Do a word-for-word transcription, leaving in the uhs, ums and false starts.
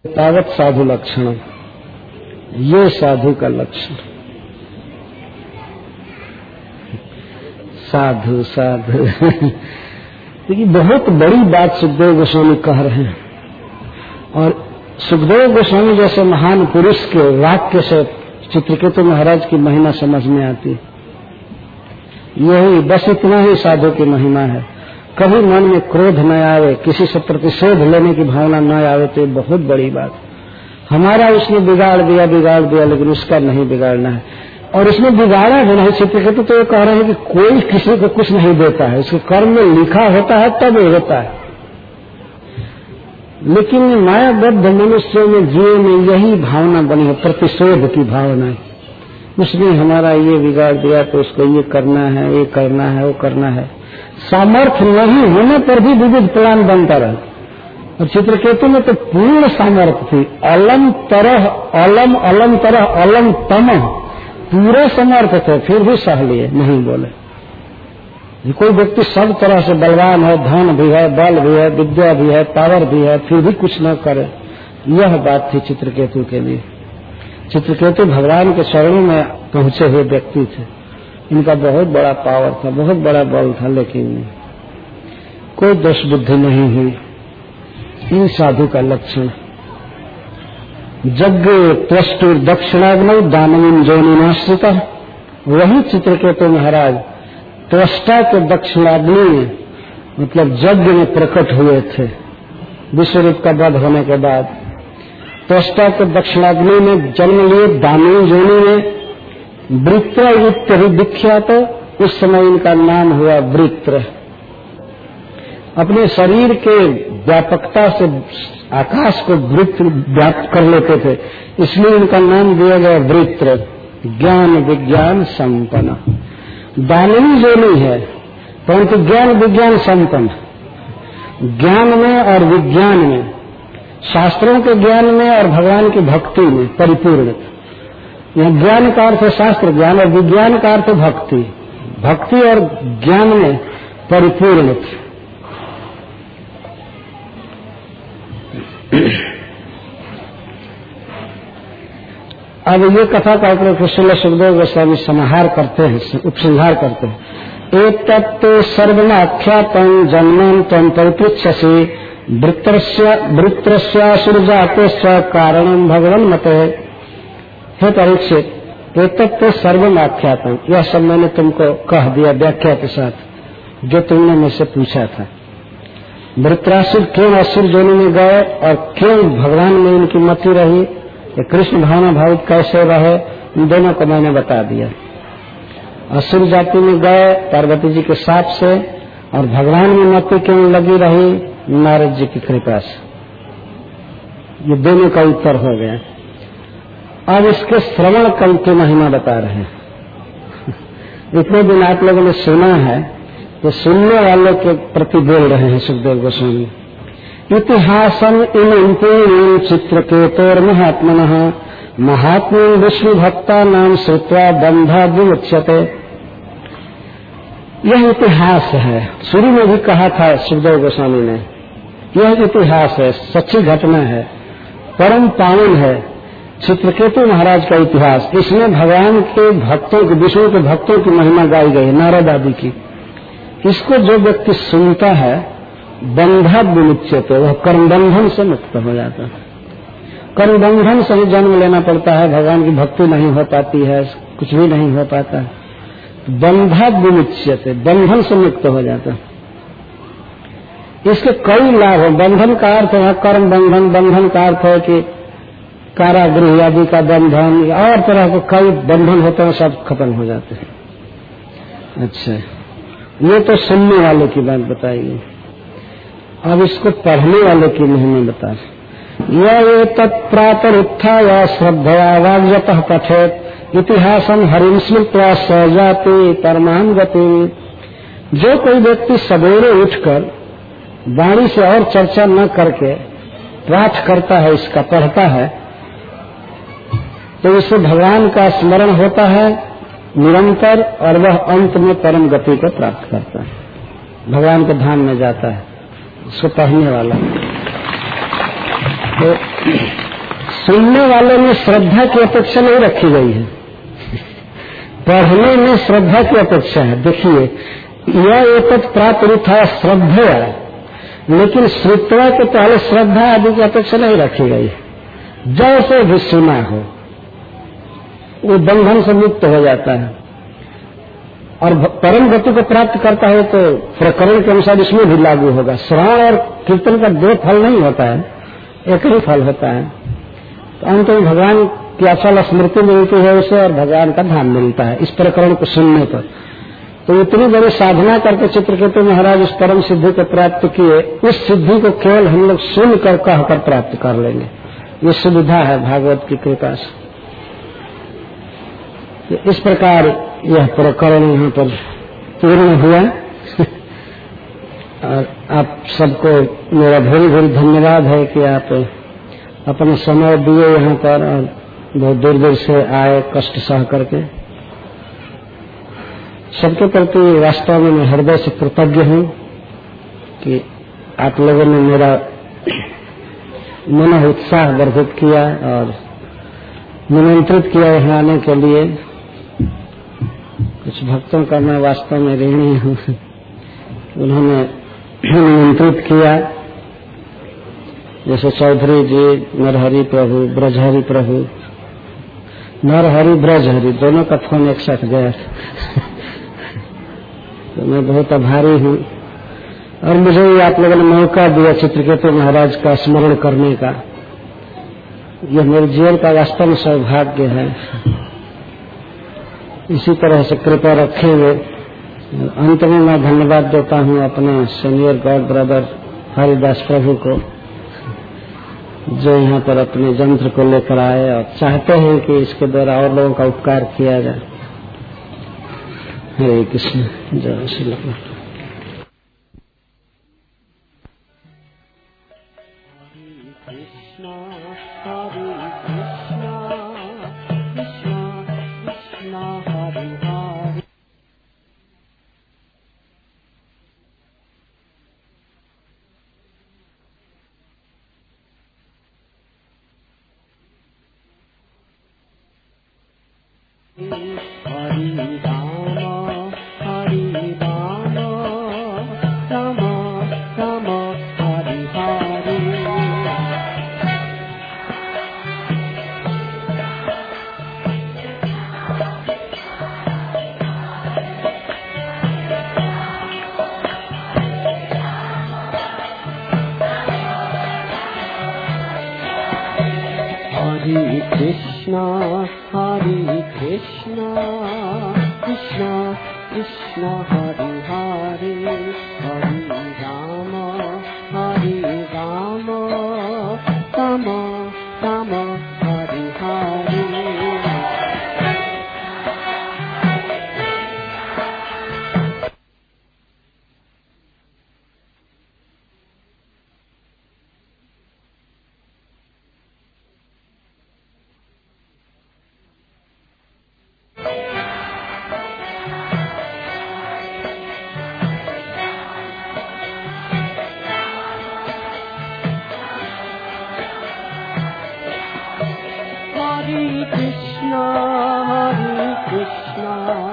तावत साधु लक्षण, ये साधु का लक्षण। साधु साधु देखिए बहुत बड़ी बात सुखदेव गोस्वामी कह रहे हैं, और सुखदेव गोस्वामी जैसे महान पुरुष के वाक्य से चित्रकेतु महाराज की महिमा समझ में आती है। यही बस इतना ही साधु की महिमा है। कभी मन में क्रोध न आवे, किसी से प्रतिशोध लेने की भावना न आवे, तो ये बहुत बड़ी बात। हमारा उसने बिगाड़ दिया बिगाड़ दिया लेकिन उसका नहीं बिगाड़ना है, और उसने बिगाड़ा भी नहीं। चित्रकेतु तो ये कह रहे हैं कि कोई किसी को कुछ नहीं देता है, उसके कर्म में लिखा होता है तब ये होता है। लेकिन मायाबद्ध मनुष्यों में जीव में यही भावना बनी है, प्रतिशोध की भावना। उसने हमारा ये बिगाड़ दिया तो उसको ये करना है, ये करना है, वो करना है। सामर्थ्य नहीं होने पर भी विविध प्लान बनता रहा, और चित्रकेतु में तो पूर्ण सामर्थ्य थी। अलम तरह अलम अलम तरह अलम तम, पूरे समर्थ थे, फिर भी सह लिए, नहीं बोले। कोई व्यक्ति सब तरह से बलवान है, धन भी है, बल भी है, विद्या भी है, पावर भी है, फिर भी कुछ न करे, यह बात थी चित्रकेतु के लिए। चित्रकेतु भगवान के शरणों में पहुंचे हुए व्यक्ति थे। इनका बहुत बड़ा पावर था, बहुत बड़ा बल था, लेकिन कोई दोष बुद्धि नहीं हुई। इन साधु का लक्षण यज्ञ त्वष्टु दक्षिणाग्नौ दानवीन जोनिनाश्रिता, वही चित्रकेतु महाराज त्वष्टा के दक्षिणाग्नि में, मतलब यज्ञ में प्रकट हुए थे। विश्वरूप का वध होने के बाद त्वष्टा के दक्षिणाग्नि में जन्म लिए, दानवीन जोनि में। वृत्र विख्यात, उस समय इनका नाम हुआ वृत्र। अपने शरीर के व्यापकता से आकाश को वृत्र व्याप्त कर लेते थे, इसलिए इनका नाम दिया गया वृत्र। ज्ञान विज्ञान संपन्न, दानवी जोनी है परंतु ज्ञान विज्ञान संपन्न। ज्ञान में और विज्ञान में, शास्त्रों के ज्ञान में और भगवान की भक्ति में परिपूर्ण। यहाँ ज्ञान का अर्थ है शास्त्र ज्ञान, और विज्ञान का अर्थ भक्ति। भक्ति और ज्ञान में परिपूर्ण। अब ये कथा का श्रील सुखदेव गोस्वामी समाहार करते हैं, उपसंहार करते हैं। एक तत्व सर्वनाख्यातं जन्मं त्वं परिपृच्छसि वृत्रस्यासुरजातस्य कारणं भगवन् मते। हे परीक्षित, एक तत्व सर्वनाख्यातं, यह सब मैंने तुमको कह दिया व्याख्या के साथ जो तुमने मुझसे पूछा था। वृत्रासुर क्यों असुर जोनि में गए और क्यों भगवान में इनकी मति रही, कृष्ण भावना भावित कैसे रहे, इन दोनों को मैंने बता दिया। असुर जाति में गए पार्वती जी के साथ से, और भगवान में मति क्यों लगी रही, नारद जी की कृपा से। ये दोनों का उत्तर हो गया। अब इसके श्रवण कल की महिमा बता रहे हैं। इतने दिन आप लोगों ने सुना है, तो सुनने वालों के प्रति बोल रहे हैं सुखदेव गोस्वामी। इतिहासम इमं चित्रकेतोर महात्मनः महात्म्य विष्णु भक्ता नाम श्रुत्वा बंधा विमुच्यते। यह इतिहास है। शुरू में भी कहा था सुखदेव गोस्वामी ने, यह इतिहास है, सच्ची घटना है, परम पावन है। चित्रकेतु महाराज का इतिहास, इसमें भगवान के भक्तों की, विष्णु के भक्तों की महिमा गाई गई, नारद आदि की। इसको जो व्यक्ति सुनता है बंधा विमुच्यते, वह कर्म बंधन से मुक्त हो जाता है। कर्म बंधन से ही जन्म लेना पड़ता है, भगवान की भक्ति नहीं हो पाती है, कुछ भी नहीं हो पाता है। बंधा विमुच्यते, बंधन से मुक्त हो जाता है। इसके कई लाभ है। बंधन का अर्थ है कर्म बंधन, बंधन का अर्थ है कि कारागृह आदि का बंधन, और तरह के कई बंधन होते हैं, सब खत्म हो जाते हैं। अच्छा, ये तो सुनने वाले की बात बताइए। अब इसको पढ़ने वाले की महिमा बता रहे। यह तत्प्रातर उत्थाय श्रद्धया वाग्यतः पठेत इतिहासम हरिं स्मृत्वा सजाति परमां गति। जो कोई व्यक्ति सवेरे उठकर वाणी से और चर्चा न करके पाठ करता है, इसका पढ़ता है, तो उससे भगवान का स्मरण होता है निरंतर, और वह अंत में परम गति को प्राप्त करता है, भगवान के धाम में जाता है। उसको पढ़ने वाला तो सुनने वाले में श्रद्धा की अपेक्षा नहीं रखी गई है, पढ़ने में श्रद्धा की अपेक्षा है। देखिए, यह एक प्राप्त था श्रद्धया, लेकिन श्रुत्वा के पहले श्रद्धा आदि की अपेक्षा नहीं रखी गई। जैसे भी सुना हो वो बंधन से मुक्त हो जाता है और परम गति को प्राप्त करता है। तो प्रकरण के अनुसार इसमें भी लागू होगा। श्रवण और कीर्तन का दो फल नहीं होता है, एक ही फल होता है। तो अंत में भगवान की अचल स्मृति मिलती है उसे और भगवान का धाम मिलता है इस प्रकरण को सुनने पर। तो इतनी बड़ी साधना करके चित्रकेतु महाराज इस परम सिद्धि को प्राप्त किए, उस सिद्धि को केवल हम लोग सुनकर कहकर प्राप्त कर लेंगे। ये सुविधा है भागवत की कृपा से। तो इस प्रकार यह प्रकरण यहाँ पर पूर्ण हुआ। और आप सबको मेरा very very धन्यवाद है कि आप अपने समय दिए यहाँ पर और बहुत दूर दूर से आए कष्ट सह करके। सबके प्रति वास्तव में मैं हृदय से कृतज्ञ हूँ कि आप लोगों ने मेरा मन उत्साह वर्धित किया और निमंत्रित किया यहाँ आने के लिए। कुछ भक्तों का मैं वास्तव में ऋणी हूँ, उन्होंने निमंत्रित किया, जैसे चौधरी जी, नरहरि प्रभु, ब्रजहरि प्रभु, नरहरि ब्रजहरि दोनों का फोन एक साथ गया तो मैं बहुत आभारी हूँ। और मुझे आप लोगों ने मौका दिया चित्रकेतु महाराज का स्मरण करने का, यह मेरे जीवन का वास्तव में सौभाग्य है। इसी तरह से कृपा रखेंगे। अंत में मैं धन्यवाद देता हूँ अपने senior god brother Haridas Prabhu को, जो यहाँ पर अपने यंत्र को लेकर आए और चाहते हैं कि इसके द्वारा और लोगों का उपकार किया जाए। हरे कृष्ण, जय Shri Krishna. Krishna, Hare Krishna,